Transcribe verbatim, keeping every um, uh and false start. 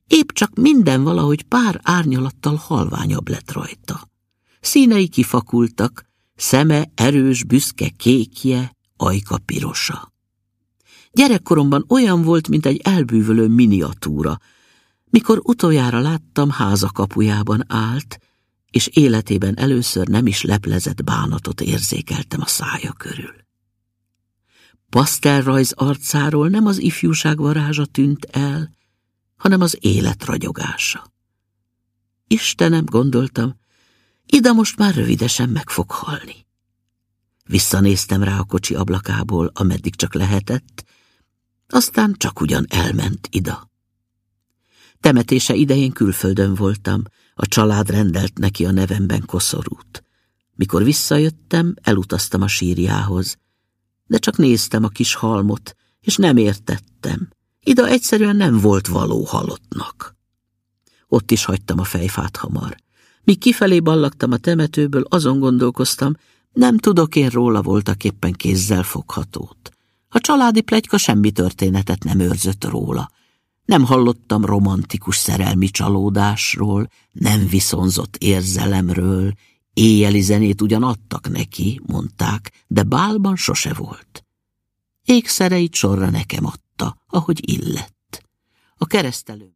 Épp csak minden valahogy pár árnyalattal halványabb lett rajta. Színei kifakultak, szeme erős, büszke kékje, ajka pirosa. Gyerekkoromban olyan volt, mint egy elbűvölő miniatúra, mikor utoljára láttam, háza kapujában állt, és életében először nem is leplezett bánatot érzékeltem a szája körül. Pasztelrajz arcáról nem az ifjúság varázsa tűnt el, hanem az élet ragyogása. Istenem, gondoltam, Ida most már rövidesen meg fog halni. Visszanéztem rá a kocsi ablakából, ameddig csak lehetett, aztán csak ugyan elment Ida. Temetése idején külföldön voltam, a család rendelt neki a nevemben koszorút. Mikor visszajöttem, elutaztam a sírjához, de csak néztem a kis halmot, és nem értettem. Ida egyszerűen nem volt való halottnak. Ott is hagytam a fejfát hamar. Míg kifelé ballagtam a temetőből, azon gondolkoztam, nem tudok én róla voltaképpen kézzel foghatót. A családi pletyka semmi történetet nem őrzött róla. Nem hallottam romantikus szerelmi csalódásról, nem viszonzott érzelemről, éjjeli zenét ugyan adtak neki, mondták, de bálban sose volt. Ékszereit sorra nekem adta, ahogy illett. A keresztelő